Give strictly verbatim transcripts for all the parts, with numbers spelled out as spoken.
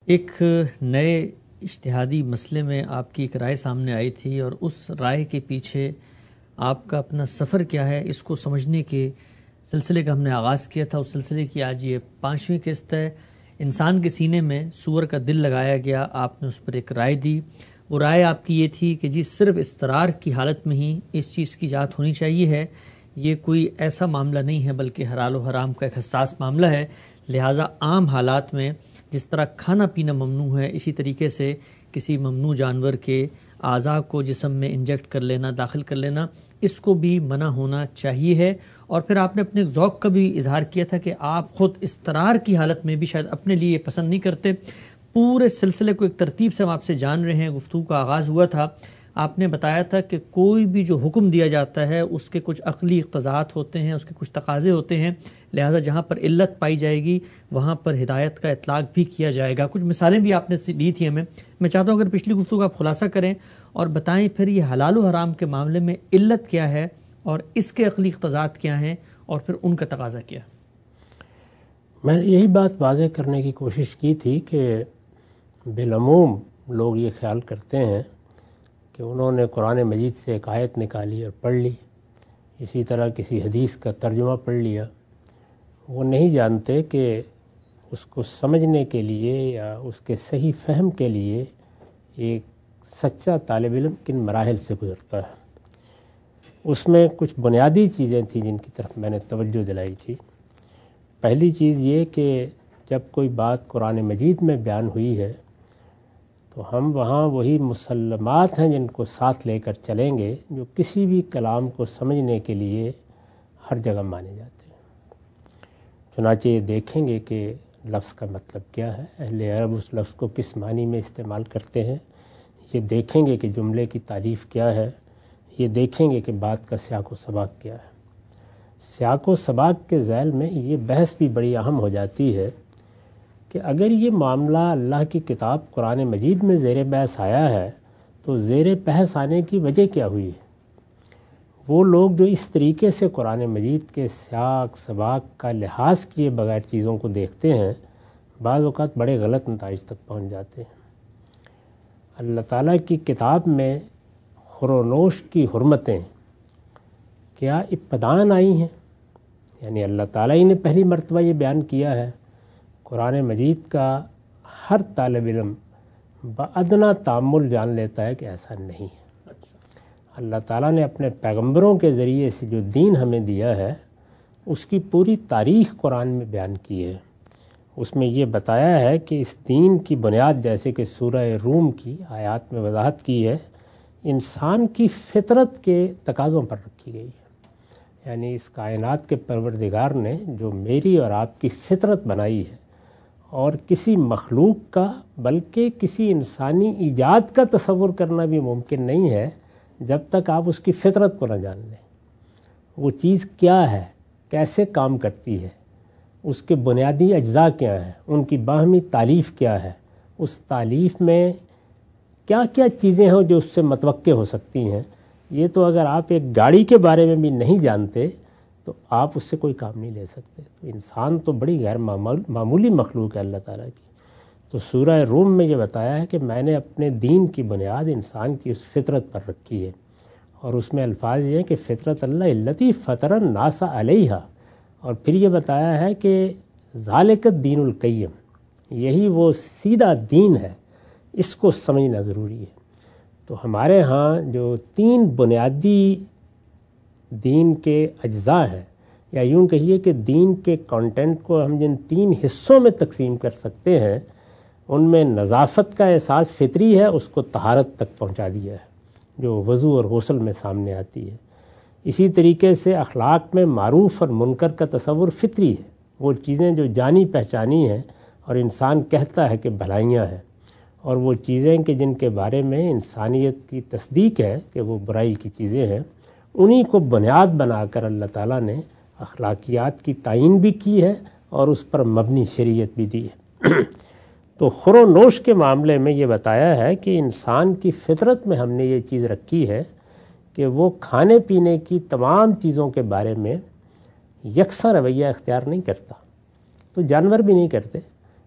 ایک نئے اجتہادی مسئلے میں آپ کی ایک رائے سامنے آئی تھی، اور اس رائے کے پیچھے آپ کا اپنا سفر کیا ہے اس کو سمجھنے کے سلسلے کا ہم نے آغاز کیا تھا۔ اس سلسلے کی آج یہ پانچویں قسط ہے۔ انسان کے سینے میں سور کا دل لگایا گیا، آپ نے اس پر ایک رائے دی۔ وہ رائے آپ کی یہ تھی کہ جی صرف اضطرار کی حالت میں ہی اس چیز کی ایجاد ہونی چاہیے ہے، یہ کوئی ایسا معاملہ نہیں ہے بلکہ حلال و حرام کا ایک حساس معاملہ ہے، لہٰذا عام حالات میں جس طرح کھانا پینا ممنوع ہے، اسی طریقے سے کسی ممنوع جانور کے اعضاء کو جسم میں انجیکٹ کر لینا، داخل کر لینا، اس کو بھی منع ہونا چاہیے ہے۔ اور پھر آپ نے اپنے ذوق کا بھی اظہار کیا تھا کہ آپ خود اضطرار کی حالت میں بھی شاید اپنے لیے یہ پسند نہیں کرتے۔ پورے سلسلے کو ایک ترتیب سے ہم آپ سے جان رہے ہیں۔ گفتگو کا آغاز ہوا تھا، آپ نے بتایا تھا کہ کوئی بھی جو حکم دیا جاتا ہے اس کے کچھ عقلی اقتضاءات ہوتے ہیں، اس کے کچھ تقاضے ہوتے ہیں، لہٰذا جہاں پر علت پائی جائے گی وہاں پر ہدایت کا اطلاق بھی کیا جائے گا۔ کچھ مثالیں بھی آپ نے دی تھی ہمیں۔ میں چاہتا ہوں اگر پچھلی گفتگو کا آپ خلاصہ کریں اور بتائیں پھر یہ حلال و حرام کے معاملے میں علت کیا ہے اور اس کے عقلی اقتضاءات کیا ہیں اور پھر ان کا تقاضا کیا۔ میں نے یہی بات واضح کرنے کی کوشش کی تھی کہ بالعموم لوگ یہ خیال کرتے ہیں کہ انہوں نے قرآن مجید سے ایک آیت نکالی اور پڑھ لی، اسی طرح کسی حدیث کا ترجمہ پڑھ لیا۔ وہ نہیں جانتے کہ اس کو سمجھنے کے لیے یا اس کے صحیح فہم کے لیے ایک سچا طالب علم کن مراحل سے گزرتا ہے۔ اس میں کچھ بنیادی چیزیں تھیں جن کی طرف میں نے توجہ دلائی تھی۔ پہلی چیز یہ کہ جب کوئی بات قرآن مجید میں بیان ہوئی ہے تو ہم وہاں وہی مسلمات ہیں جن کو ساتھ لے کر چلیں گے جو کسی بھی کلام کو سمجھنے کے لیے ہر جگہ مانے جاتے ہیں۔ چنانچہ یہ دیکھیں گے کہ لفظ کا مطلب کیا ہے، اہل عرب اس لفظ کو کس معنی میں استعمال کرتے ہیں، یہ دیکھیں گے کہ جملے کی تعریف کیا ہے، یہ دیکھیں گے کہ بات کا سیاق و سباق کیا ہے۔ سیاق و سباق کے ذیل میں یہ بحث بھی بڑی اہم ہو جاتی ہے کہ اگر یہ معاملہ اللہ کی کتاب قرآن مجید میں زیر بحث آیا ہے تو زیر بحث آنے کی وجہ کیا ہوئی ہے؟ وہ لوگ جو اس طریقے سے قرآن مجید کے سیاق سباق کا لحاظ کیے بغیر چیزوں کو دیکھتے ہیں، بعض اوقات بڑے غلط نتائج تک پہنچ جاتے ہیں۔ اللہ تعالیٰ کی کتاب میں خور و نوش کی حرمتیں کیا ابتداً آئی ہیں؟ یعنی اللہ تعالیٰ ہی نے پہلی مرتبہ یہ بیان کیا ہے؟ قرآن مجید کا ہر طالب علم بادنا تأمل جان لیتا ہے کہ ایسا نہیں ہے۔ اللہ تعالیٰ نے اپنے پیغمبروں کے ذریعے سے جو دین ہمیں دیا ہے اس کی پوری تاریخ قرآن میں بیان کی ہے۔ اس میں یہ بتایا ہے کہ اس دین کی بنیاد، جیسے کہ سورہ روم کی آیات میں وضاحت کی ہے، انسان کی فطرت کے تقاضوں پر رکھی گئی ہے۔ یعنی اس کائنات کے پروردگار نے جو میری اور آپ کی فطرت بنائی ہے، اور کسی مخلوق کا بلکہ کسی انسانی ایجاد کا تصور کرنا بھی ممکن نہیں ہے جب تک آپ اس کی فطرت کو نہ جان لیں۔ وہ چیز کیا ہے، کیسے کام کرتی ہے، اس کے بنیادی اجزاء کیا ہیں، ان کی باہمی تالیف کیا ہے، اس تالیف میں کیا کیا چیزیں ہیں جو اس سے متوقع ہو سکتی ہیں، یہ تو اگر آپ ایک گاڑی کے بارے میں بھی نہیں جانتے تو آپ اس سے کوئی کام نہیں لے سکتے۔ تو انسان تو بڑی غیر معمولی مخلوق ہے اللہ تعالیٰ کی۔ تو سورہ روم میں یہ بتایا ہے کہ میں نے اپنے دین کی بنیاد انسان کی اس فطرت پر رکھی ہے، اور اس میں الفاظ یہ ہیں کہ فطرت اللہ التی فطر الناس علیہا، اور پھر یہ بتایا ہے کہ ذالک الدین القیم، یہی وہ سیدھا دین ہے، اس کو سمجھنا ضروری ہے۔ تو ہمارے ہاں جو تین بنیادی دین کے اجزاء ہیں، یا یوں کہیے کہ دین کے کانٹینٹ کو ہم جن تین حصوں میں تقسیم کر سکتے ہیں، ان میں نظافت کا احساس فطری ہے، اس کو طہارت تک پہنچا دیا ہے جو وضو اور غسل میں سامنے آتی ہے۔ اسی طریقے سے اخلاق میں معروف اور منکر کا تصور فطری ہے، وہ چیزیں جو جانی پہچانی ہیں اور انسان کہتا ہے کہ بھلائیاں ہیں، اور وہ چیزیں کہ جن کے بارے میں انسانیت کی تصدیق ہے کہ وہ برائی کی چیزیں ہیں، انہی کو بنیاد بنا کر اللہ تعالیٰ نے اخلاقیات کی تعین بھی کی ہے اور اس پر مبنی شریعت بھی دی ہے۔ تو خور و نوش کے معاملے میں یہ بتایا ہے کہ انسان کی فطرت میں ہم نے یہ چیز رکھی ہے کہ وہ کھانے پینے کی تمام چیزوں کے بارے میں یکساں رویہ اختیار نہیں کرتا۔ تو جانور بھی نہیں کرتے،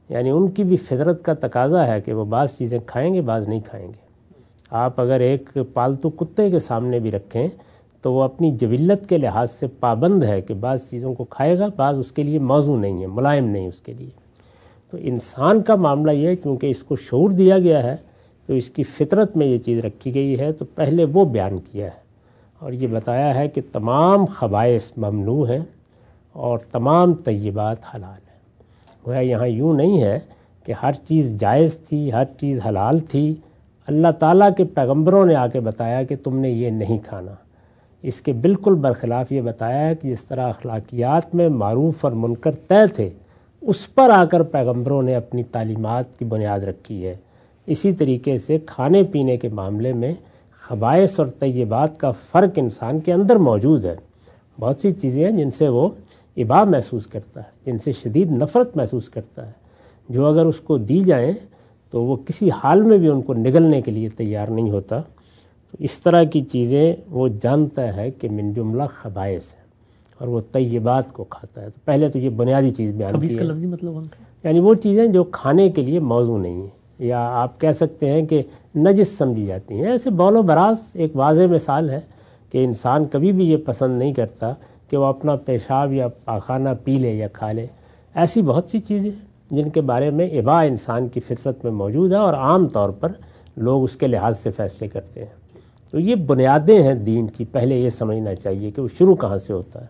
یعنی ان کی بھی فطرت کا تقاضا ہے کہ وہ بعض چیزیں کھائیں گے، بعض نہیں کھائیں گے۔ آپ اگر ایک پالتو کتے کے سامنے بھی رکھیں تو وہ اپنی جبلت کے لحاظ سے پابند ہے کہ بعض چیزوں کو کھائے گا، بعض اس کے لیے موزوں نہیں ہے، ملائم نہیں اس کے لیے۔ تو انسان کا معاملہ یہ ہے کیونکہ اس کو شعور دیا گیا ہے تو اس کی فطرت میں یہ چیز رکھی گئی ہے، تو پہلے وہ بیان کیا ہے اور یہ بتایا ہے کہ تمام خبائث ممنوع ہیں اور تمام طیبات حلال ہیں۔ گویا یہاں یوں نہیں ہے کہ ہر چیز جائز تھی، ہر چیز حلال تھی، اللہ تعالیٰ کے پیغمبروں نے آ کے بتایا کہ تم نے یہ نہیں کھانا۔ اس کے بالکل برخلاف یہ بتایا ہے کہ جس طرح اخلاقیات میں معروف اور منکر طے تھے، اس پر آ کر پیغمبروں نے اپنی تعلیمات کی بنیاد رکھی ہے، اسی طریقے سے کھانے پینے کے معاملے میں خبائث اور طیبات کا فرق انسان کے اندر موجود ہے۔ بہت سی چیزیں ہیں جن سے وہ ابا محسوس کرتا ہے، جن سے شدید نفرت محسوس کرتا ہے، جو اگر اس کو دی جائیں تو وہ کسی حال میں بھی ان کو نگلنے کے لیے تیار نہیں ہوتا۔ تو اس طرح کی چیزیں وہ جانتا ہے کہ من جملہ خبائث ہے اور وہ طیبات کو کھاتا ہے۔ تو پہلے تو یہ بنیادی چیز بیان کی ہے۔ خبیث کا لفظی مطلب کون سا؟ یعنی وہ چیزیں جو کھانے کے لیے موزوں نہیں ہیں، یا آپ کہہ سکتے ہیں کہ نجس سمجھی جاتی ہیں۔ ایسے بول و براز ایک واضح مثال ہے کہ انسان کبھی بھی یہ پسند نہیں کرتا کہ وہ اپنا پیشاب یا پاخانہ پی لے یا کھا لے۔ ایسی بہت سی چیزیں جن کے بارے میں ابا انسان کی فطرت میں موجود ہے اور عام طور پر لوگ اس کے لحاظ سے فیصلے کرتے ہیں۔ تو یہ بنیادیں ہیں دین کی، پہلے یہ سمجھنا چاہیے کہ وہ شروع کہاں سے ہوتا ہے۔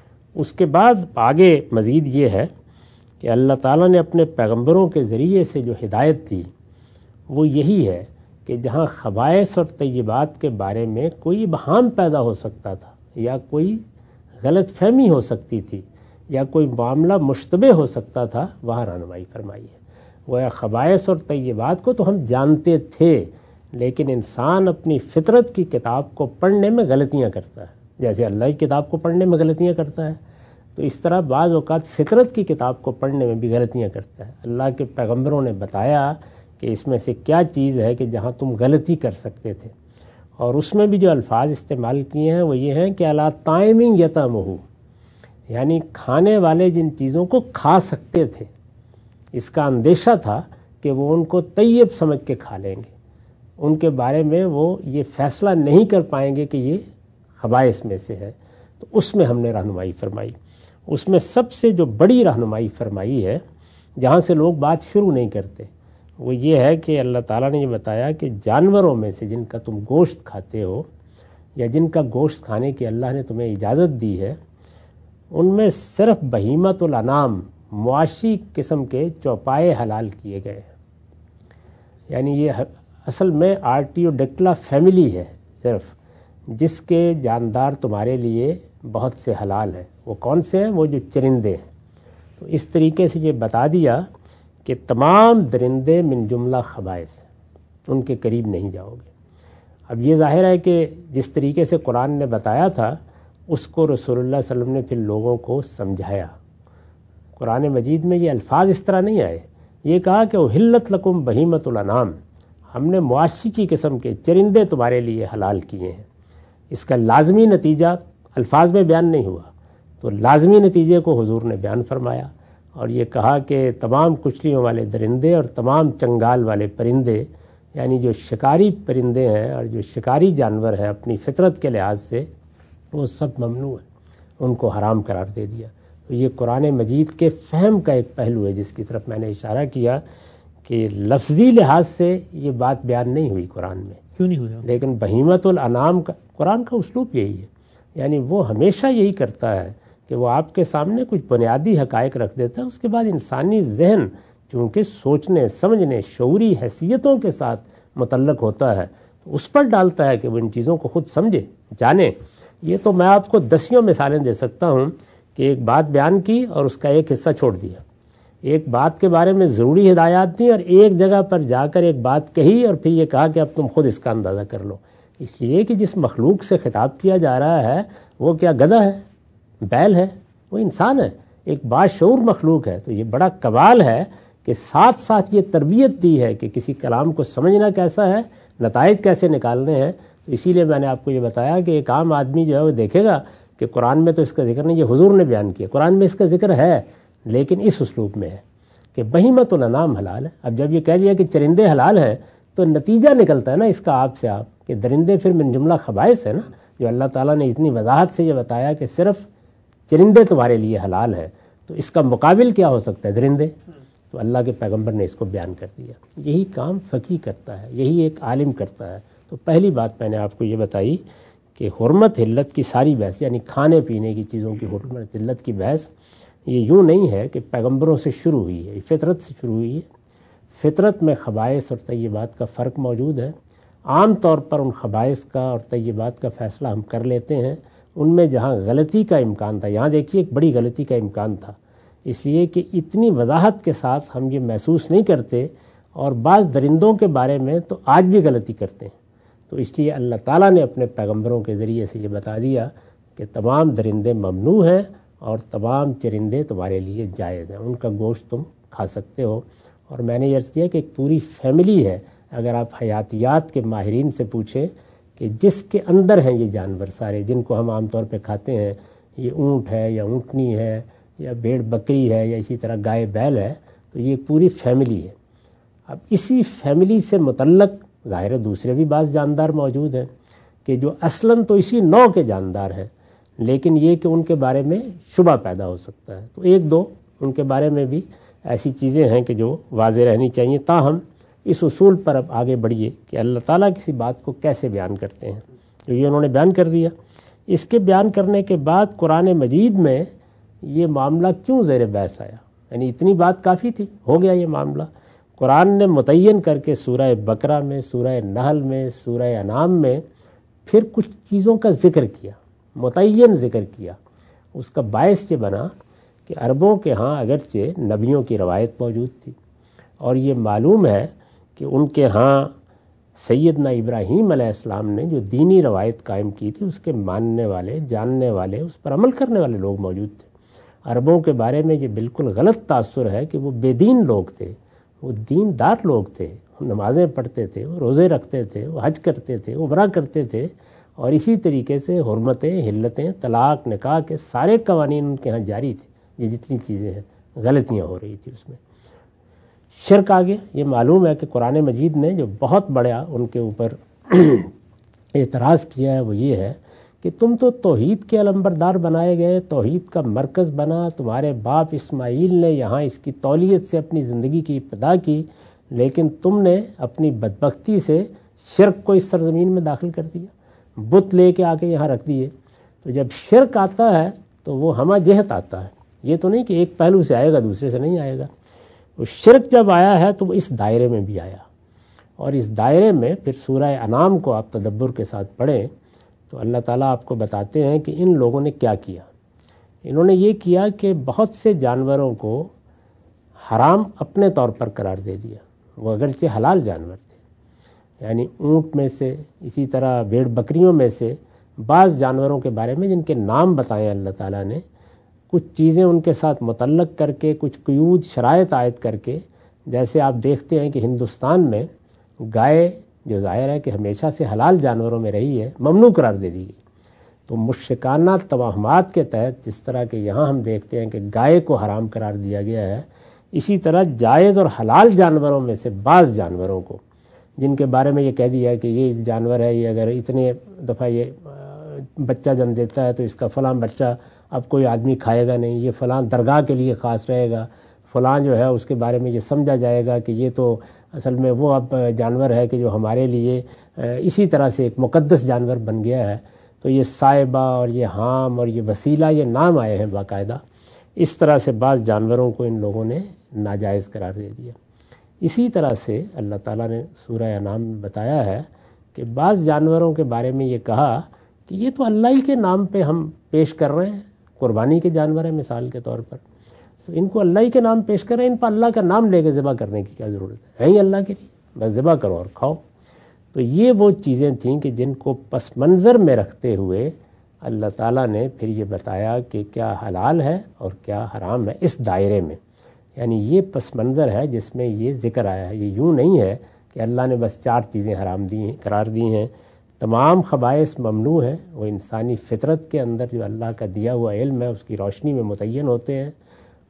اس کے بعد آگے مزید یہ ہے کہ اللہ تعالیٰ نے اپنے پیغمبروں کے ذریعے سے جو ہدایت دی وہ یہی ہے کہ جہاں خبائث اور طیبات کے بارے میں کوئی ابہام پیدا ہو سکتا تھا یا کوئی غلط فہمی ہو سکتی تھی یا کوئی معاملہ مشتبہ ہو سکتا تھا، وہاں رہنمائی فرمائی ہے۔ وہ خبائث اور طیبات کو تو ہم جانتے تھے، لیکن انسان اپنی فطرت کی کتاب کو پڑھنے میں غلطیاں کرتا ہے، جیسے اللہ کی کتاب کو پڑھنے میں غلطیاں کرتا ہے، تو اس طرح بعض اوقات فطرت کی کتاب کو پڑھنے میں بھی غلطیاں کرتا ہے۔ اللہ کے پیغمبروں نے بتایا کہ اس میں سے کیا چیز ہے کہ جہاں تم غلطی کر سکتے تھے، اور اس میں بھی جو الفاظ استعمال کیے ہیں وہ یہ ہیں کہ الا طائمین یطعمہ، یعنی کھانے والے جن چیزوں کو کھا سکتے تھے، اس کا اندیشہ تھا کہ وہ ان کو طیب سمجھ کے کھا لیں گے، ان کے بارے میں وہ یہ فیصلہ نہیں کر پائیں گے کہ یہ خبائث میں سے ہے، تو اس میں ہم نے رہنمائی فرمائی۔ اس میں سب سے جو بڑی رہنمائی فرمائی ہے، جہاں سے لوگ بات شروع نہیں کرتے، وہ یہ ہے کہ اللہ تعالیٰ نے یہ بتایا کہ جانوروں میں سے جن کا تم گوشت کھاتے ہو یا جن کا گوشت کھانے کی اللہ نے تمہیں اجازت دی ہے، ان میں صرف بہیمۃ الانام، معاشی قسم کے چوپائے حلال کیے گئے ہیں۔ یعنی یہ اصل میں آرٹیوڈیکٹلا فیملی ہے صرف، جس کے جاندار تمہارے لیے بہت سے حلال ہیں۔ وہ کون سے ہیں؟ وہ جو چرندے ہیں۔ تو اس طریقے سے یہ بتا دیا کہ تمام درندے من جملہ خبائث، ان کے قریب نہیں جاؤ گے۔ اب یہ ظاہر ہے کہ جس طریقے سے قرآن نے بتایا تھا اس کو رسول اللہ صلی اللہ علیہ وسلم نے پھر لوگوں کو سمجھایا۔ قرآن مجید میں یہ الفاظ اس طرح نہیں آئے، یہ کہا کہ احلت لکم بہیمۃ الانام، ہم نے معاشی کی قسم کے چرندے تمہارے لیے حلال کیے ہیں۔ اس کا لازمی نتیجہ الفاظ میں بیان نہیں ہوا، تو لازمی نتیجے کو حضور نے بیان فرمایا اور یہ کہا کہ تمام کچلیوں والے درندے اور تمام چنگال والے پرندے، یعنی جو شکاری پرندے ہیں اور جو شکاری جانور ہیں اپنی فطرت کے لحاظ سے، وہ سب ممنوع ہیں، ان کو حرام قرار دے دیا۔ تو یہ قرآن مجید کے فہم کا ایک پہلو ہے جس کی طرف میں نے اشارہ کیا کہ لفظی لحاظ سے یہ بات بیان نہیں ہوئی قرآن میں، کیوں نہیں ہوا؟ لیکن بہیمۃ الانام کا قرآن کا اسلوب یہی ہے، یعنی وہ ہمیشہ یہی کرتا ہے کہ وہ آپ کے سامنے کچھ بنیادی حقائق رکھ دیتا ہے، اس کے بعد انسانی ذہن چونکہ سوچنے سمجھنے شعوری حیثیتوں کے ساتھ متعلق ہوتا ہے، تو اس پر ڈالتا ہے کہ وہ ان چیزوں کو خود سمجھے جانے۔ یہ تو میں آپ کو دسیوں مثالیں دے سکتا ہوں کہ ایک بات بیان کی اور اس کا ایک حصہ چھوڑ دیا، ایک بات کے بارے میں ضروری ہدایات دی اور ایک جگہ پر جا کر ایک بات کہی اور پھر یہ کہا کہ اب تم خود اس کا اندازہ کر لو۔ اس لیے کہ جس مخلوق سے خطاب کیا جا رہا ہے وہ کیا گدھا ہے، بیل ہے؟ وہ انسان ہے، ایک باشعور مخلوق ہے۔ تو یہ بڑا کمال ہے کہ ساتھ ساتھ یہ تربیت دی ہے کہ کسی کلام کو سمجھنا کیسا ہے، نتائج کیسے نکالنے ہیں۔ تو اسی لیے میں نے آپ کو یہ بتایا کہ ایک عام آدمی جو ہے وہ دیکھے گا کہ قرآن میں تو اس کا ذکر نہیں، یہ حضور نے بیان کیا، قرآن میں اس کا ذکر ہے لیکن اس اسلوب میں ہے۔ کہ بہیمۃ الانعام حلال ہے. اب جب یہ کہہ دیا کہ چرندے حلال ہیں تو نتیجہ نکلتا ہے نا اس کا آپ سے آپ کہ درندے پھر من جملہ خبائث ہے نا. جو اللہ تعالیٰ نے اتنی وضاحت سے یہ بتایا کہ صرف چرندے تمہارے لیے حلال ہیں، تو اس کا مقابل کیا ہو سکتا ہے؟ درندے. تو اللہ کے پیغمبر نے اس کو بیان کر دیا. یہی کام فقیہ کرتا ہے، یہی ایک عالم کرتا ہے. تو پہلی بات میں نے آپ کو یہ بتائی کہ حرمت حلت کی ساری بحث، یعنی کھانے پینے کی چیزوں کی حرمت حلت کی بحث، یہ یوں نہیں ہے کہ پیغمبروں سے شروع ہوئی ہے، یہ فطرت سے شروع ہوئی ہے. فطرت میں خبائث اور طیبات کا فرق موجود ہے. عام طور پر ان خبائث کا اور طیبات کا فیصلہ ہم کر لیتے ہیں ان میں جہاں غلطی کا امکان تھا. یہاں دیکھیے ایک بڑی غلطی کا امکان تھا، اس لیے کہ اتنی وضاحت کے ساتھ ہم یہ محسوس نہیں کرتے، اور بعض درندوں کے بارے میں تو آج بھی غلطی کرتے ہیں. تو اس لیے اللہ تعالیٰ نے اپنے پیغمبروں کے ذریعے سے یہ بتا دیا کہ تمام درندے ممنوع ہیں اور تمام چرندے تمہارے لیے جائز ہیں، ان کا گوشت تم کھا سکتے ہو. اور میں نے عرض کیا کہ ایک پوری فیملی ہے. اگر آپ حیاتیات کے ماہرین سے پوچھیں کہ جس کے اندر ہیں یہ جانور سارے جن کو ہم عام طور پہ کھاتے ہیں، یہ اونٹ ہے یا اونٹنی ہے یا بھیڑ بکری ہے یا اسی طرح گائے بیل ہے، تو یہ پوری فیملی ہے. اب اسی فیملی سے متعلق ظاہر دوسرے بھی بعض جاندار موجود ہیں کہ جو اصلاً تو اسی نوع کے جاندار ہیں، لیکن یہ کہ ان کے بارے میں شبہ پیدا ہو سکتا ہے. تو ایک دو ان کے بارے میں بھی ایسی چیزیں ہیں کہ جو واضح رہنی چاہیے. تاہم اس اصول پر اب آگے بڑھیے کہ اللہ تعالیٰ کسی بات کو کیسے بیان کرتے ہیں. جو یہ انہوں نے بیان کر دیا، اس کے بیان کرنے کے بعد قرآن مجید میں یہ معاملہ کیوں زیر بحث آیا؟ یعنی اتنی بات کافی تھی، ہو گیا یہ معاملہ. قرآن نے متعین کر کے سورہ بقرہ میں، سورہ نحل میں، سورہ انعام میں پھر کچھ چیزوں کا ذکر کیا، متعین ذکر کیا. اس کا باعث یہ بنا کہ عربوں کے ہاں اگرچہ نبیوں کی روایت موجود تھی، اور یہ معلوم ہے کہ ان کے ہاں سیدنا ابراہیم علیہ السلام نے جو دینی روایت قائم کی تھی اس کے ماننے والے، جاننے والے، اس پر عمل کرنے والے لوگ موجود تھے. عربوں کے بارے میں یہ بالکل غلط تاثر ہے کہ وہ بے دین لوگ تھے. وہ دین دار لوگ تھے، وہ نمازیں پڑھتے تھے، وہ روزے رکھتے تھے، وہ حج کرتے تھے، عمرہ کرتے تھے، اور اسی طریقے سے حرمتیں، حلتیں، طلاق، نکاح کے سارے قوانین ان کے ہاں جاری تھے. یہ جتنی چیزیں ہیں غلطیاں ہو رہی تھی اس میں. شرک آ گیا. یہ معلوم ہے کہ قرآن مجید نے جو بہت بڑا ان کے اوپر اعتراض کیا ہے وہ یہ ہے کہ تم تو توحید کے علمبردار بنائے گئے، توحید کا مرکز بنا، تمہارے باپ اسماعیل نے یہاں اس کی تولیت سے اپنی زندگی کی ابتدا کی، لیکن تم نے اپنی بدبختی سے شرک کو اس سرزمین میں داخل کر دیا، بت لے کے آ کے یہاں رکھ دیے. تو جب شرک آتا ہے تو وہ ہمہ جہت آتا ہے. یہ تو نہیں کہ ایک پہلو سے آئے گا دوسرے سے نہیں آئے گا. وہ شرک جب آیا ہے تو وہ اس دائرے میں بھی آیا، اور اس دائرے میں پھر سورہ انعام کو آپ تدبر کے ساتھ پڑھیں تو اللہ تعالیٰ آپ کو بتاتے ہیں کہ ان لوگوں نے کیا کیا. انہوں نے یہ کیا کہ بہت سے جانوروں کو حرام اپنے طور پر قرار دے دیا. وہ اگرچہ حلال جانور تھے، یعنی اونٹ میں سے، اسی طرح بھیڑ بکریوں میں سے بعض جانوروں کے بارے میں جن کے نام بتائے اللہ تعالیٰ نے، کچھ چیزیں ان کے ساتھ متعلق کر کے، کچھ قیود شرائط عائد کر کے. جیسے آپ دیکھتے ہیں کہ ہندوستان میں گائے جو ظاہر ہے کہ ہمیشہ سے حلال جانوروں میں رہی ہے، ممنوع قرار دے دی گئی. تو مشرکانہ توہمات کے تحت جس طرح کہ یہاں ہم دیکھتے ہیں کہ گائے کو حرام قرار دیا گیا ہے، اسی طرح جائز اور حلال جانوروں میں سے بعض جانوروں کو جن کے بارے میں یہ کہہ دیا کہ یہ جانور ہے، یہ اگر اتنے دفعہ یہ بچہ جن دیتا ہے تو اس کا فلاں بچہ اب کوئی آدمی کھائے گا نہیں، یہ فلاں درگاہ کے لیے خاص رہے گا، فلاں جو ہے اس کے بارے میں یہ سمجھا جائے گا کہ یہ تو اصل میں وہ اب جانور ہے کہ جو ہمارے لیے اسی طرح سے ایک مقدس جانور بن گیا ہے. تو یہ صائبہ اور یہ حام اور یہ وسیلہ، یہ نام آئے ہیں باقاعدہ. اس طرح سے بعض جانوروں کو ان لوگوں نے ناجائز قرار دے دیا. اسی طرح سے اللہ تعالیٰ نے سورہ انعام میں بتایا ہے کہ بعض جانوروں کے بارے میں یہ کہا کہ یہ تو اللہ ہی کے نام پہ ہم پیش کر رہے ہیں، قربانی کے جانور ہیں مثال کے طور پر، تو ان کو اللہ ہی کے نام پیش کر رہے ہیں، ان پر اللہ کا نام لے کے ذبح کرنے کی کیا ضرورت ہے؟ ہے ہی اللہ کے لیے، بس ذبح کرو اور کھاؤ. تو یہ وہ چیزیں تھیں کہ جن کو پس منظر میں رکھتے ہوئے اللہ تعالیٰ نے پھر یہ بتایا کہ کیا حلال ہے اور کیا حرام ہے اس دائرے میں. یعنی یہ پس منظر ہے جس میں یہ ذکر آیا ہے. یہ یوں نہیں ہے کہ اللہ نے بس چار چیزیں حرام دی ہیں، قرار دی ہیں. تمام خبائث ممنوع ہیں، وہ انسانی فطرت کے اندر جو اللہ کا دیا ہوا علم ہے اس کی روشنی میں متعین ہوتے ہیں.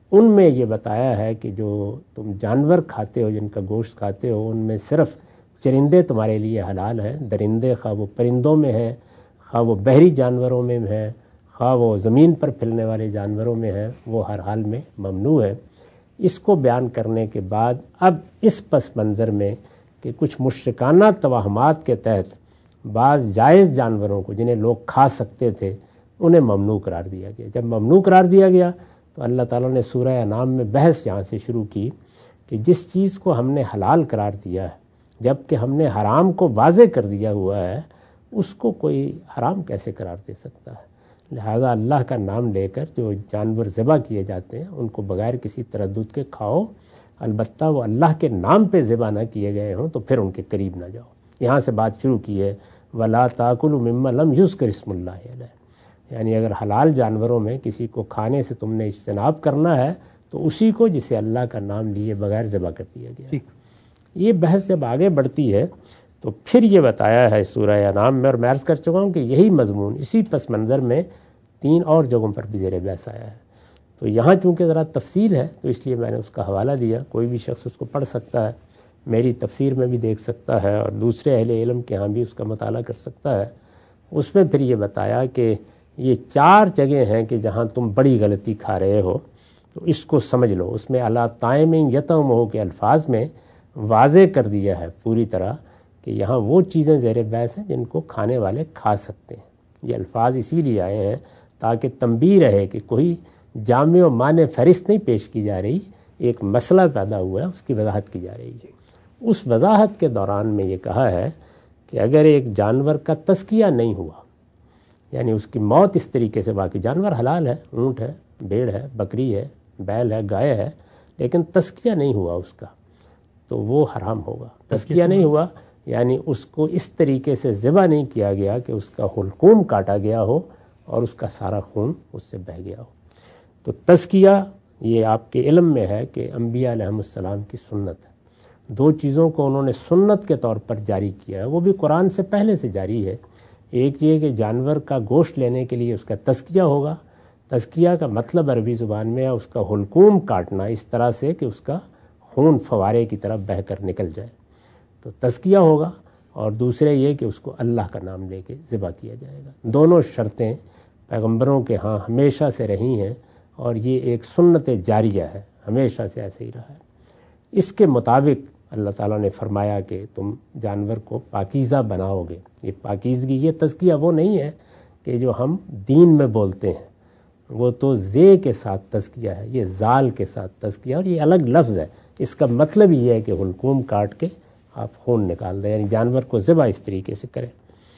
ان میں یہ بتایا ہے کہ جو تم جانور کھاتے ہو، جن کا گوشت کھاتے ہو، ان میں صرف چرندے تمہارے لیے حلال ہیں، درندے خواہ وہ پرندوں میں ہیں، خواہ وہ بحری جانوروں میں ہیں، خواہ وہ زمین پر پھیلنے والے جانوروں میں ہیں، وہ ہر حال میں ممنوع ہے۔ اس کو بیان کرنے کے بعد اب اس پس منظر میں کہ کچھ مشرکانہ توہمات کے تحت بعض جائز جانوروں کو جنہیں لوگ کھا سکتے تھے انہیں ممنوع قرار دیا گیا۔ جب ممنوع قرار دیا گیا تو اللہ تعالیٰ نے سورہ انعام میں بحث یہاں سے شروع کی کہ جس چیز کو ہم نے حلال قرار دیا ہے جب کہ ہم نے حرام کو واضح کر دیا ہوا ہے، اس کو کوئی حرام کیسے قرار دے سکتا ہے؟ لہذا اللہ کا نام لے کر جو جانور ذبح کیے جاتے ہیں ان کو بغیر کسی تردد کے کھاؤ، البتہ وہ اللہ کے نام پہ ذبح نہ کیے گئے ہوں تو پھر ان کے قریب نہ جاؤ۔ یہاں سے بات شروع کی ہے وَلَا تَأْكُلُوا مِمَّا لَمْ يُذْكَرِ اسْمُ اللَّهِ عَلَيْهِ، یعنی اگر حلال جانوروں میں کسی کو کھانے سے تم نے اجتناب کرنا ہے تو اسی کو جسے اللہ کا نام لیے بغیر ذبح کر دیا گیا۔ یہ بحث جب آگے بڑھتی ہے تو پھر یہ بتایا ہے سورہ انعام میں، اور میں عرض کر چکا ہوں کہ یہی مضمون اسی پس منظر میں تین اور جگہوں پر بھی زیر بحث آیا ہے۔ تو یہاں چونکہ ذرا تفصیل ہے تو اس لیے میں نے اس کا حوالہ دیا، کوئی بھی شخص اس کو پڑھ سکتا ہے، میری تفسیر میں بھی دیکھ سکتا ہے اور دوسرے اہل علم کے ہاں بھی اس کا مطالعہ کر سکتا ہے۔ اس میں پھر یہ بتایا کہ یہ چار جگہیں ہیں کہ جہاں تم بڑی غلطی کھا رہے ہو، تو اس کو سمجھ لو۔ اس میں الا طائم یطعمہ کے الفاظ میں واضح کر دیا ہے پوری طرح کہ یہاں وہ چیزیں زیر بحث ہیں جن کو کھانے والے کھا سکتے ہیں۔ یہ الفاظ اسی لیے آئے ہیں تاکہ تنبیہ رہے کہ کوئی جامع و مانع فہرست نہیں پیش کی جا رہی، ایک مسئلہ پیدا ہوا ہے اس کی وضاحت کی جا رہی ہے۔ اس وضاحت کے دوران میں یہ کہا ہے کہ اگر ایک جانور کا تزکیہ نہیں ہوا، یعنی اس کی موت اس طریقے سے، باقی جانور حلال ہے، اونٹ ہے، بھیڑ ہے، بکری ہے، بیل ہے، گائے ہے، لیکن تزکیہ نہیں ہوا اس کا تو وہ حرام ہوگا۔ تزکیہ نہیں ہوا یعنی اس کو اس طریقے سے ذبح نہیں کیا گیا کہ اس کا حلقوم کاٹا گیا ہو اور اس کا سارا خون اس سے بہہ گیا ہو۔ تو تزکیہ یہ آپ کے علم میں ہے کہ انبیاء علیہ السلام کی سنت ہے، دو چیزوں کو انہوں نے سنت کے طور پر جاری کیا ہے، وہ بھی قرآن سے پہلے سے جاری ہے۔ ایک یہ کہ جانور کا گوشت لینے کے لیے اس کا تزکیہ ہوگا، تزکیہ کا مطلب عربی زبان میں ہے اس کا حلقوم کاٹنا اس طرح سے کہ اس کا خون فوارے کی طرح بہہ کر نکل جائے، تو تزکیہ ہوگا، اور دوسرے یہ کہ اس کو اللہ کا نام لے کے ذبح کیا جائے گا۔ دونوں شرطیں پیغمبروں کے ہاں ہمیشہ سے رہی ہیں اور یہ ایک سنت جاریہ ہے، ہمیشہ سے ایسے ہی رہا ہے۔ اس کے مطابق اللہ تعالیٰ نے فرمایا کہ تم جانور کو پاکیزہ بناؤ گے۔ یہ پاکیزگی، یہ تزکیہ وہ نہیں ہے کہ جو ہم دین میں بولتے ہیں، وہ تو زے کے ساتھ تزکیہ ہے، یہ زال کے ساتھ تزکیہ، اور یہ الگ لفظ ہے۔ اس کا مطلب یہ ہے کہ حلقوم کاٹ کے آپ خون نکال دیں، یعنی جانور کو ذبح اس طریقے سے کریں۔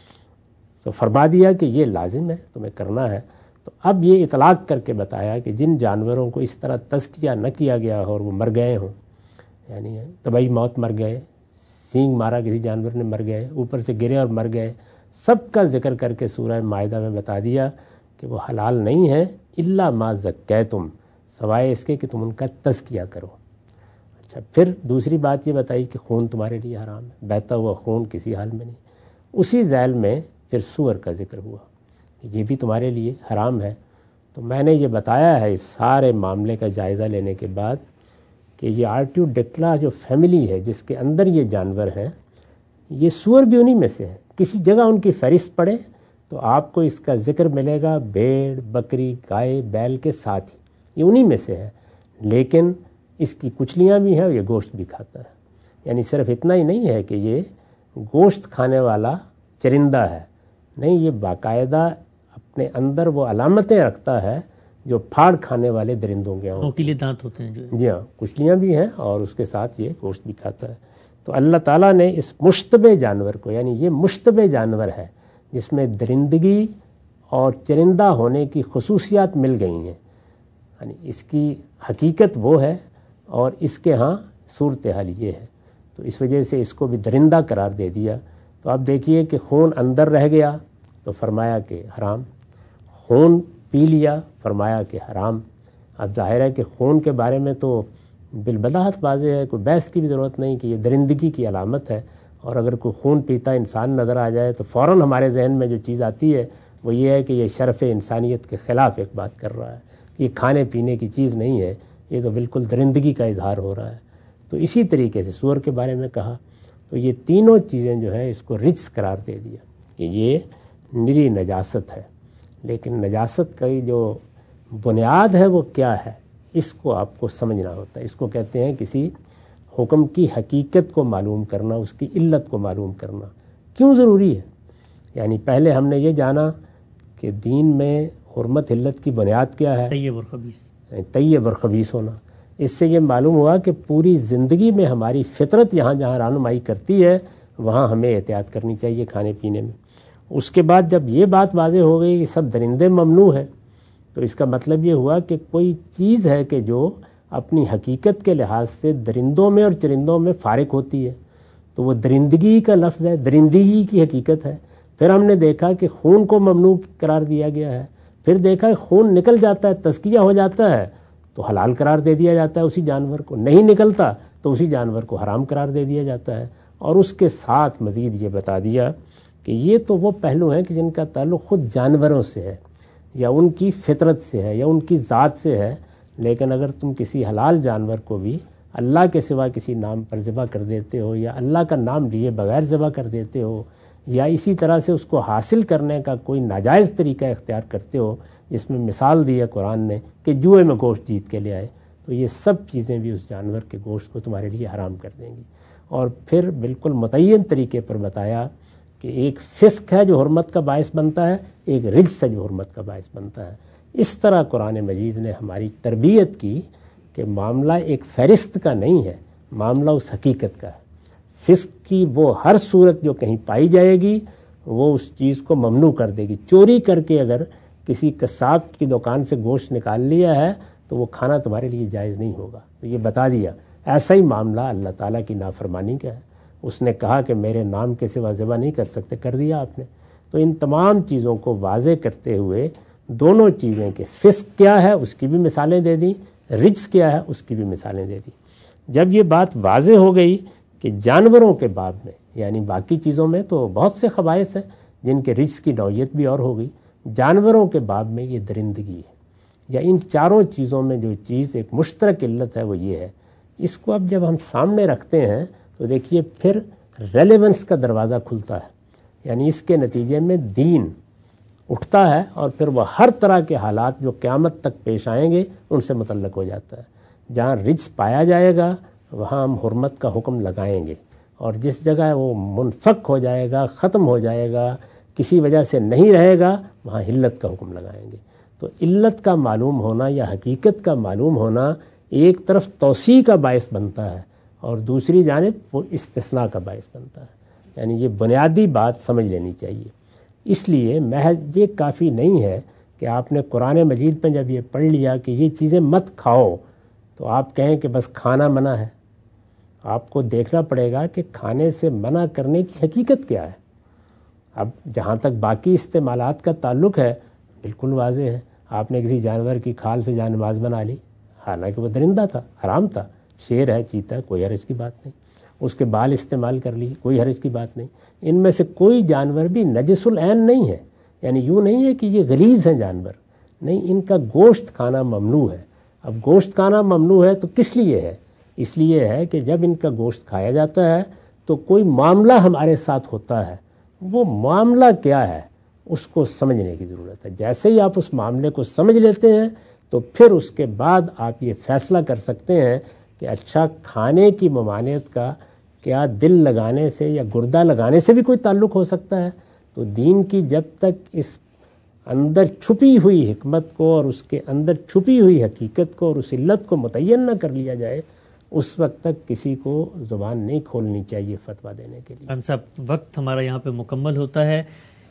تو فرما دیا کہ یہ لازم ہے، تمہیں کرنا ہے۔ تو اب یہ اطلاق کر کے بتایا کہ جن جانوروں کو اس طرح تزکیہ نہ کیا گیا ہو اور وہ مر گئے ہوں، یعنی طبعی موت مر گئے، سینگ مارا کسی جانور نے مر گئے، اوپر سے گرے اور مر گئے، سب کا ذکر کر کے سورہ مائدہ میں بتا دیا کہ وہ حلال نہیں ہے الا ما زکیتم، سوائے اس کے کہ تم ان کا تزکیہ کرو۔ اچھا، پھر دوسری بات یہ بتائی کہ خون تمہارے لیے حرام ہے، بہتا ہوا خون کسی حال میں نہیں۔ اسی ذیل میں پھر سور کا ذکر ہوا، یہ بھی تمہارے لیے حرام ہے۔ تو میں نے یہ بتایا ہے اس سارے معاملے کا جائزہ لینے کے بعد کہ یہ آرٹیوڈیکٹلا جو فیملی ہے جس کے اندر یہ جانور ہیں، یہ سور بھی انہی میں سے ہے۔ کسی جگہ ان کی فہرست پڑے تو آپ کو اس کا ذکر ملے گا بھیڑ، بکری، گائے، بیل کے ساتھ ہی، یہ انہی میں سے ہے، لیکن اس کی کچلیاں بھی ہیں اور یہ گوشت بھی کھاتا ہے۔ یعنی صرف اتنا ہی نہیں ہے کہ یہ گوشت کھانے والا چرندہ ہے، نہیں، یہ باقاعدہ اپنے اندر وہ علامتیں رکھتا ہے جو پھاڑ کھانے والے درندوں کے ہوں، نوکیلے دانت ہوتے ہیں جو، جی ہاں، کچلیاں بھی ہیں اور اس کے ساتھ یہ گوشت بھی کھاتا ہے۔ تو اللہ تعالیٰ نے اس مشتبہ جانور کو، یعنی یہ مشتبہ جانور ہے جس میں درندگی اور چرندہ ہونے کی خصوصیات مل گئی ہیں، یعنی اس کی حقیقت وہ ہے اور اس کے ہاں صورتحال یہ ہے، تو اس وجہ سے اس کو بھی درندہ قرار دے دیا۔ تو اب دیکھیے کہ خون اندر رہ گیا تو فرمایا کہ حرام، خون پی لیا فرمایا کہ حرام۔ اب ظاہر ہے کہ خون کے بارے میں تو بالبداہت واضح ہے، کوئی بحث کی بھی ضرورت نہیں کہ یہ درندگی کی علامت ہے، اور اگر کوئی خون پیتا انسان نظر آ جائے تو فوراً ہمارے ذہن میں جو چیز آتی ہے وہ یہ ہے کہ یہ شرف انسانیت کے خلاف ایک بات کر رہا ہے، یہ کھانے پینے کی چیز نہیں ہے، یہ تو بالکل درندگی کا اظہار ہو رہا ہے۔ تو اسی طریقے سے سور کے بارے میں کہا، تو یہ تینوں چیزیں جو ہے اس کو رجس قرار دے دیا کہ یہ نری نجاست ہے۔ لیکن نجاست کی جو بنیاد ہے وہ کیا ہے، اس کو آپ کو سمجھنا ہوتا ہے۔ اس کو کہتے ہیں کسی حکم کی حقیقت کو معلوم کرنا، اس کی علت کو معلوم کرنا کیوں ضروری ہے۔ یعنی پہلے ہم نے یہ جانا کہ دین میں حرمت علت کی بنیاد کیا ہے، طیب اور خبیث، طیب اور خبیث ہونا۔ اس سے یہ معلوم ہوا کہ پوری زندگی میں ہماری فطرت جہاں جہاں رہنمائی کرتی ہے وہاں ہمیں احتیاط کرنی چاہیے کھانے پینے میں۔ اس کے بعد جب یہ بات واضح ہو گئی کہ سب درندے ممنوع ہیں، تو اس کا مطلب یہ ہوا کہ کوئی چیز ہے کہ جو اپنی حقیقت کے لحاظ سے درندوں میں اور چرندوں میں فارق ہوتی ہے، تو وہ درندگی کا لفظ ہے، درندگی کی حقیقت ہے۔ پھر ہم نے دیکھا کہ خون کو ممنوع قرار دیا گیا ہے، پھر دیکھا کہ خون نکل جاتا ہے، تزکیہ ہو جاتا ہے تو حلال قرار دے دیا جاتا ہے اسی جانور کو، نہیں نکلتا تو اسی جانور کو حرام قرار دے دیا جاتا ہے۔ اور اس کے ساتھ مزید یہ بتا دیا کہ یہ تو وہ پہلو ہیں کہ جن کا تعلق خود جانوروں سے ہے یا ان کی فطرت سے ہے یا ان کی ذات سے ہے، لیکن اگر تم کسی حلال جانور کو بھی اللہ کے سوا کسی نام پر ذبح کر دیتے ہو یا اللہ کا نام لیے بغیر ذبح کر دیتے ہو یا اسی طرح سے اس کو حاصل کرنے کا کوئی ناجائز طریقہ اختیار کرتے ہو، جس میں مثال دی ہے قرآن نے کہ جوئے میں گوشت جیت کے لے آئے، تو یہ سب چیزیں بھی اس جانور کے گوشت کو تمہارے لیے حرام کر دیں گی۔ اور پھر بالکل متعین طریقے پر بتایا کہ ایک فسق ہے جو حرمت کا باعث بنتا ہے، ایک رجس ہے جو حرمت کا باعث بنتا ہے۔ اس طرح قرآن مجید نے ہماری تربیت کی کہ معاملہ ایک فہرست کا نہیں ہے، معاملہ اس حقیقت کا ہے۔ فسق کی وہ ہر صورت جو کہیں پائی جائے گی وہ اس چیز کو ممنوع کر دے گی۔ چوری کر کے اگر کسی قصاب کی دکان سے گوشت نکال لیا ہے تو وہ کھانا تمہارے لیے جائز نہیں ہوگا۔ تو یہ بتا دیا۔ ایسا ہی معاملہ اللہ تعالیٰ کی نافرمانی کا ہے۔ اس نے کہا کہ میرے نام کے سوا ذبح نہیں کر سکتے، کر دیا آپ نے۔ تو ان تمام چیزوں کو واضح کرتے ہوئے دونوں چیزیں کہ فسق کیا ہے اس کی بھی مثالیں دے دیں، رجس کیا ہے اس کی بھی مثالیں دے دیں۔ جب یہ بات واضح ہو گئی کہ جانوروں کے باب میں، یعنی باقی چیزوں میں تو بہت سے خبائث ہیں جن کے رجس کی نوعیت بھی اور ہو گئی، جانوروں کے باب میں یہ درندگی ہے، یا ان چاروں چیزوں میں جو چیز ایک مشترک علت ہے وہ یہ ہے۔ اس کو اب جب ہم سامنے رکھتے ہیں تو دیکھیے پھر ریلیونس کا دروازہ کھلتا ہے، یعنی اس کے نتیجے میں دین اٹھتا ہے اور پھر وہ ہر طرح کے حالات جو قیامت تک پیش آئیں گے ان سے متعلق ہو جاتا ہے۔ جہاں رجس پایا جائے گا وہاں ہم حرمت کا حکم لگائیں گے، اور جس جگہ وہ منفک ہو جائے گا، ختم ہو جائے گا، کسی وجہ سے نہیں رہے گا، وہاں علت کا حکم لگائیں گے۔ تو علت کا معلوم ہونا یا حقیقت کا معلوم ہونا ایک طرف توسیع کا باعث بنتا ہے اور دوسری جانب وہ استثناء کا باعث بنتا ہے۔ یعنی یہ بنیادی بات سمجھ لینی چاہیے۔ اس لیے محض یہ کافی نہیں ہے کہ آپ نے قرآن مجید میں جب یہ پڑھ لیا کہ یہ چیزیں مت کھاؤ تو آپ کہیں کہ بس کھانا منع ہے۔ آپ کو دیکھنا پڑے گا کہ کھانے سے منع کرنے کی حقیقت کیا ہے۔ اب جہاں تک باقی استعمالات کا تعلق ہے بالکل واضح ہے۔ آپ نے کسی جانور کی کھال سے جان نماز بنا لی، حالانکہ وہ درندہ تھا، حرام تھا، شیر ہے، چیتا ہے، کوئی حرج کی بات نہیں۔ اس کے بال استعمال کر لی، کوئی حرج کی بات نہیں۔ ان میں سے کوئی جانور بھی نجس العین نہیں ہے، یعنی یوں نہیں ہے کہ یہ غلیظ ہیں جانور، نہیں، ان کا گوشت کھانا ممنوع ہے۔ اب گوشت کھانا ممنوع ہے تو کس لیے ہے؟ اس لیے ہے کہ جب ان کا گوشت کھایا جاتا ہے تو کوئی معاملہ ہمارے ساتھ ہوتا ہے، وہ معاملہ کیا ہے اس کو سمجھنے کی ضرورت ہے۔ جیسے ہی آپ اس معاملے کو سمجھ لیتے ہیں تو پھر اس کے بعد آپ یہ فیصلہ کر سکتے ہیں کہ اچھا کھانے کی ممانعت کا کیا دل لگانے سے یا گردہ لگانے سے بھی کوئی تعلق ہو سکتا ہے؟ تو دین کی جب تک اس اندر چھپی ہوئی حکمت کو اور اس کے اندر چھپی ہوئی حقیقت کو اور اس علت کو متعین نہ کر لیا جائے اس وقت تک کسی کو زبان نہیں کھولنی چاہیے فتویٰ دینے کے لیے۔ ہم صاحب وقت ہمارا یہاں پہ مکمل ہوتا ہے،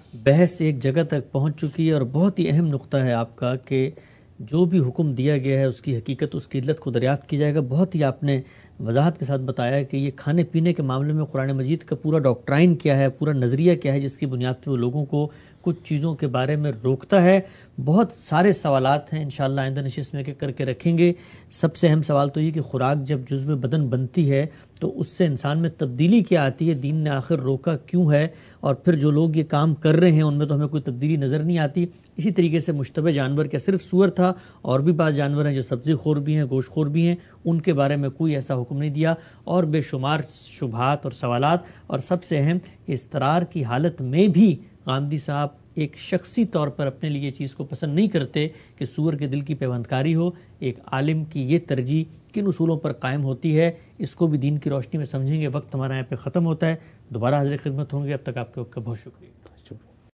بحث ایک جگہ تک پہنچ چکی ہے اور بہت ہی اہم نقطہ ہے آپ کا کہ جو بھی حکم دیا گیا ہے اس کی حقیقت، اس کی علت کو دریافت کی جائے گا۔ بہت ہی آپ نے وضاحت کے ساتھ بتایا ہے کہ یہ کھانے پینے کے معاملے میں قرآن مجید کا پورا ڈاکٹرائن کیا ہے، پورا نظریہ کیا ہے، جس کی بنیاد پہ وہ لوگوں کو کچھ چیزوں کے بارے میں روکتا ہے. بہت سارے سوالات ہیں انشاءاللہ آئندہ نشست میں کر کے رکھیں گے. سب سے اہم سوال تو یہ کہ خوراک جب جزو بدن بنتی ہے تو اس سے انسان میں تبدیلی کیا آتی ہے، دین نے آخر روکا کیوں ہے، اور پھر جو لوگ یہ کام کر رہے ہیں ان میں تو ہمیں کوئی تبدیلی نظر نہیں آتی. اسی طریقے سے مشتبہ جانور کیا صرف سور تھا، اور بھی بعض جانور ہیں جو سبزی خور بھی ہیں، گوشت خور بھی ہیں، ان کے بارے میں کوئی ایسا حکم نہیں دیا. اور بے شمار شبہات اور سوالات. اور سب سے اہم کہ اضطرار کی حالت میں بھی غامدی صاحب ایک شخصی طور پر اپنے لیے یہ چیز کو پسند نہیں کرتے کہ سور کے دل کی پیوندکاری ہو. ایک عالم کی یہ ترجیح کن اصولوں پر قائم ہوتی ہے، اس کو بھی دین کی روشنی میں سمجھیں گے. وقت ہمارا یہاں پہ ختم ہوتا ہے. دوبارہ حاضر خدمت ہوں گے، اب تک آپ کے وقت کا بہت شکریہ.